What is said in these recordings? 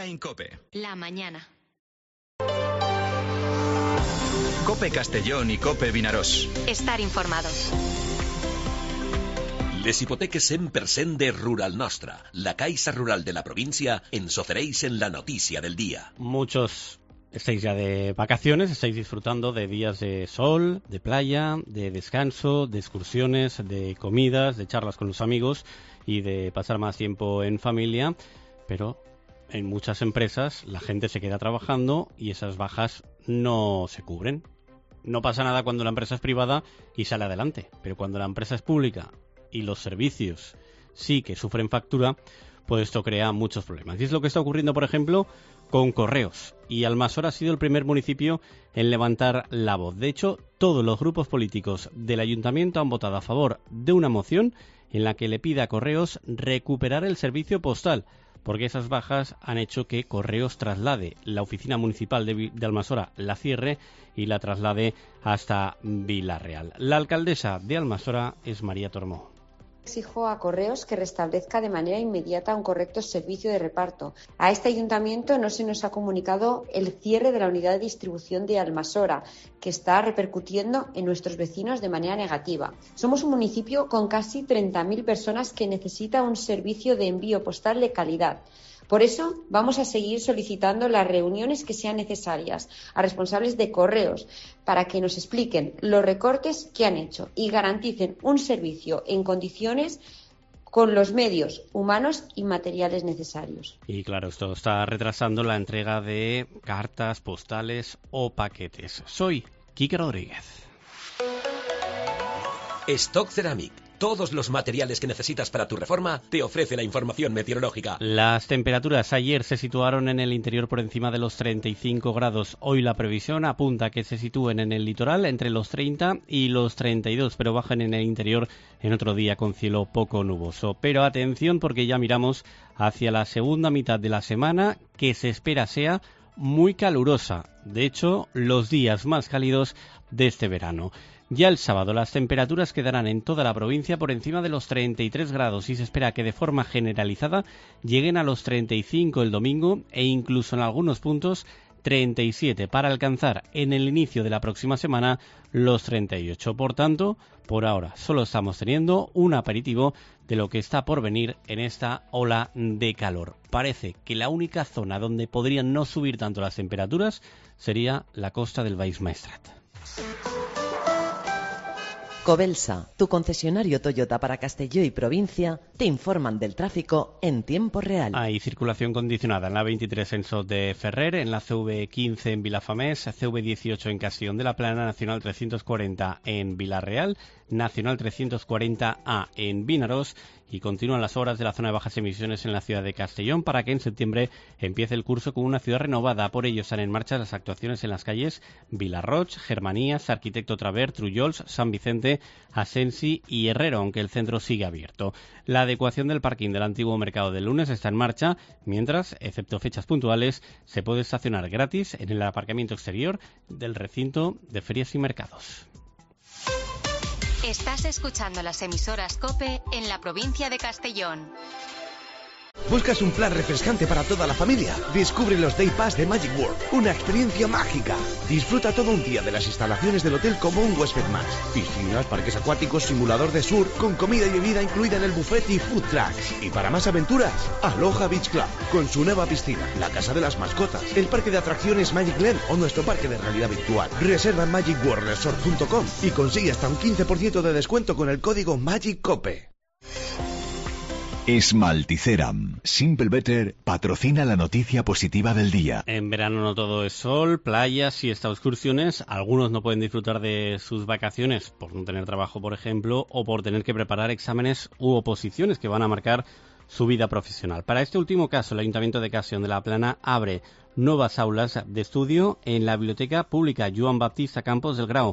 en COPE. La mañana. COPE Castellón y COPE Vinaròs. Estar informados. Les hipoteques 100% de Rural Nostra, la Caixa Rural de la provincia, ens ofereix en la noticia del día. Muchos estáis ya de vacaciones, estáis disfrutando de días de sol, de playa, de descanso, de excursiones, de comidas, de charlas con los amigos y de pasar más tiempo en familia, pero en muchas empresas la gente se queda trabajando y esas bajas no se cubren. No pasa nada cuando la empresa es privada y sale adelante, pero cuando la empresa es pública y los servicios sí que sufren factura, pues esto crea muchos problemas. Y es lo que está ocurriendo, por ejemplo, con Correos. Y Almasora ha sido el primer municipio en levantar la voz. De hecho, todos los grupos políticos del ayuntamiento han votado a favor de una moción en la que le pide a Correos recuperar el servicio postal, porque esas bajas han hecho que Correos traslade la oficina municipal de Almasora, la cierre y la traslade hasta Vila-real. La alcaldesa de Almasora es María Tormó. Exijo a Correos que restablezca de manera inmediata un correcto servicio de reparto. A este ayuntamiento no se nos ha comunicado el cierre de la unidad de distribución de Almasora, que está repercutiendo en nuestros vecinos de manera negativa. Somos un municipio con casi 30.000 personas que necesita un servicio de envío postal de calidad. Por eso vamos a seguir solicitando las reuniones que sean necesarias a responsables de Correos para que nos expliquen los recortes que han hecho y garanticen un servicio en condiciones con los medios humanos y materiales necesarios. Y claro, esto está retrasando la entrega de cartas, postales o paquetes. Soy Quique Rodríguez. Stock Ceramic. Todos los materiales que necesitas para tu reforma te ofrece la información meteorológica. Las temperaturas ayer se situaron en el interior por encima de los 35 grados. Hoy la previsión apunta a que se sitúen en el litoral entre los 30 y los 32, pero bajen en el interior en otro día con cielo poco nuboso. Pero atención, porque ya miramos hacia la segunda mitad de la semana, que se espera sea muy calurosa. De hecho, los días más cálidos de este verano. Ya el sábado las temperaturas quedarán en toda la provincia por encima de los 33 grados y se espera que de forma generalizada lleguen a los 35 el domingo e incluso en algunos puntos 37 para alcanzar en el inicio de la próxima semana los 38. Por tanto, por ahora solo estamos teniendo un aperitivo de lo que está por venir en esta ola de calor. Parece que la única zona donde podrían no subir tanto las temperaturas sería la costa del Baix Maestrat. Cobelsa, tu concesionario Toyota para Castelló y provincia, te informan del tráfico en tiempo real. Hay circulación condicionada en la 23 en Sot de Ferrer, en la CV15 en Vilafamés, CV18 en Castellón de la Plana, Nacional 340 en Vila-real, Nacional 340A en Vinaròs, y continúan las obras de la zona de bajas emisiones en la ciudad de Castellón para que en septiembre empiece el curso con una ciudad renovada. Por ello están en marcha las actuaciones en las calles Vilarroig, Germanías, Arquitecto Traver, Trullols, San Vicente, Asensi y Herrero, aunque el centro sigue abierto. La adecuación del parking del antiguo mercado del lunes está en marcha, mientras, excepto fechas puntuales, se puede estacionar gratis en el aparcamiento exterior del recinto de ferias y mercados. Estás escuchando las emisoras COPE en la provincia de Castellón. ¿Buscas un plan refrescante para toda la familia? Descubre los Day Pass de Magic World, una experiencia mágica. Disfruta todo un día de las instalaciones del hotel como un huésped más. Piscinas, parques acuáticos, simulador de surf, con comida y bebida incluida en el buffet y food trucks. Y para más aventuras, Aloha Beach Club, con su nueva piscina, la casa de las mascotas, el parque de atracciones Magic Land o nuestro parque de realidad virtual. Reserva en magicworldresort.com y consigue hasta un 15% de descuento con el código MAGICCOPE. Esmalticeram. Simple Better patrocina la noticia positiva del día. En verano no todo es sol, playas y hasta excursiones. Algunos no pueden disfrutar de sus vacaciones por no tener trabajo, por ejemplo, o por tener que preparar exámenes u oposiciones que van a marcar su vida profesional. Para este último caso, el Ayuntamiento de Castellón de la Plana abre nuevas aulas de estudio en la Biblioteca Pública Joan Baptista Campos del Grau.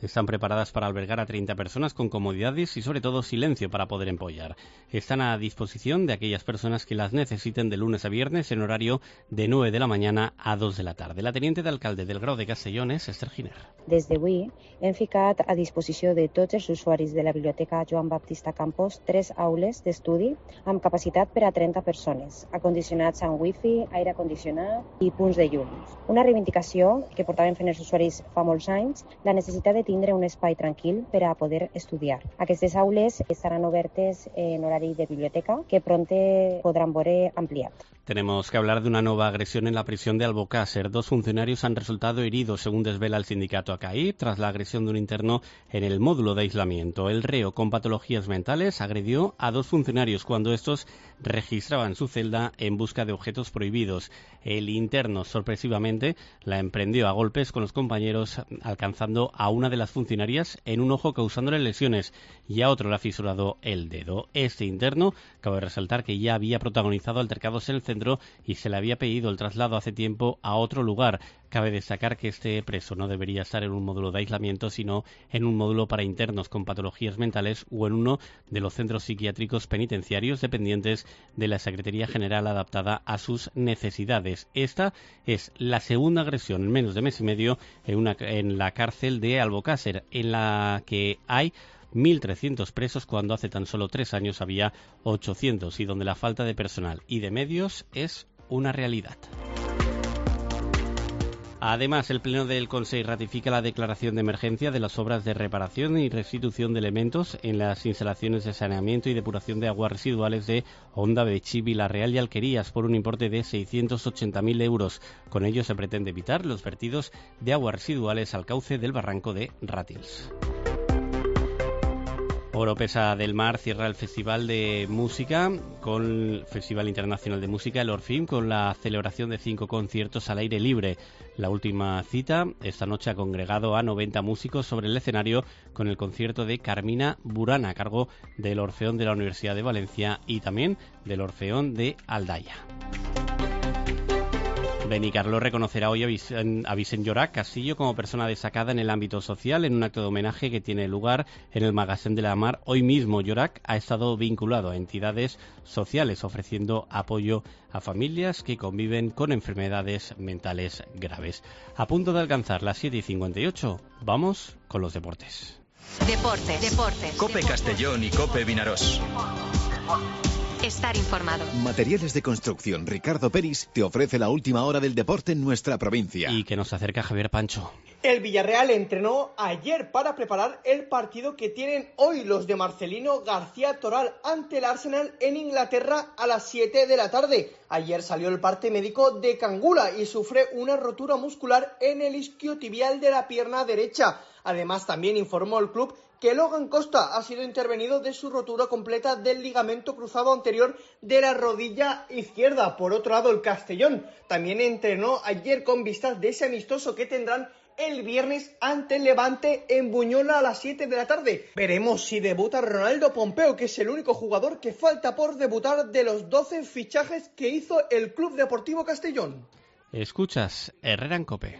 Están preparadas para albergar a 30 personas con comodidades y sobre todo silencio para poder empollar. Están a disposición de aquellas personas que las necesiten de lunes a viernes en horario de 9 de la mañana a 2 de la tarde. La teniente d'alcalde del Grau de Castellón és Esther Giner. Des d'avui hem ficat a disposició de tots els usuaris de la Biblioteca Joan Baptista Campos 3 aules d'estudi amb capacitat per a 30 persones, acondicionats amb wifi, aire condicionat i punts de llum. Una reivindicació que portaven fent els usuaris fa molts anys, la necessitat de tindre un espai tranquil per a poder estudiar. Aquestes aules estaran obertes en horari de biblioteca, que pronte podran veure ampliat. Tenemos que hablar de una nueva agresión en la prisión de Albocàsser. 2 funcionarios han resultado heridos, según desvela el sindicato ACAI, tras la agresión de un interno en el módulo de aislamiento. El reo con patologías mentales agredió a 2 funcionarios cuando estos registraban su celda en busca de objetos prohibidos. El interno, sorpresivamente, la emprendió a golpes con los compañeros, alcanzando a una de las funcionarias en un ojo, causándole lesiones, y a otro le ha fisurado el dedo. Este interno, cabe resaltar que ya había protagonizado altercados en el centro y se le había pedido el traslado hace tiempo a otro lugar. Cabe destacar que este preso no debería estar en un módulo de aislamiento, sino en un módulo para internos con patologías mentales o en uno de los centros psiquiátricos penitenciarios dependientes de la Secretaría General adaptada a sus necesidades. Esta es la segunda agresión en menos de mes y medio en la cárcel de Albocàsser, en la que hay 1.300 presos cuando hace tan solo 3 años había 800 y donde la falta de personal y de medios es una realidad. Además, el Pleno del Consejo ratifica la declaración de emergencia de las obras de reparación y restitución de elementos en las instalaciones de saneamiento y depuración de aguas residuales de Onda, Betxí, Vila-real y Alquerías por un importe de 680.000 euros. Con ello se pretende evitar los vertidos de aguas residuales al cauce del barranco de Ràtils. Oropesa del Mar cierra el Festival de Música, con el Festival Internacional de Música, el Orfim, con la celebración de 5 conciertos al aire libre. La última cita esta noche ha congregado a 90 músicos sobre el escenario con el concierto de Carmina Burana, a cargo del Orfeón de la Universidad de Valencia y también del Orfeón de Aldaya. Benicarló reconocerá hoy a Vicent Llorac Castillo como persona destacada en el ámbito social en un acto de homenaje que tiene lugar en el Magasin de la Mar. Hoy mismo Llorac ha estado vinculado a entidades sociales ofreciendo apoyo a familias que conviven con enfermedades mentales graves. A punto de alcanzar las 7:58, vamos con los deportes. Deportes. Cope Castellón y Cope Vinarós. Estar informado. Materiales de construcción Ricardo Peris te ofrece la última hora del deporte en nuestra provincia. Y que nos acerca Javier Pancho. El Villarreal entrenó ayer para preparar el partido que tienen hoy los de Marcelino García Toral ante el Arsenal en Inglaterra a las 7 de la tarde. Ayer salió el parte médico de Cangula y sufre una rotura muscular en el isquiotibial de la pierna derecha. Además, también informó el club que Logan Costa ha sido intervenido de su rotura completa del ligamento cruzado anterior de la rodilla izquierda. Por otro lado, el Castellón también entrenó ayer con vistas de ese amistoso que tendrán el viernes ante el Levante en Buñola a las 7 de la tarde. Veremos si debuta Ronaldo Pompeo, que es el único jugador que falta por debutar de los 12 fichajes que hizo el Club Deportivo Castellón. Escuchas Herrera en Cope.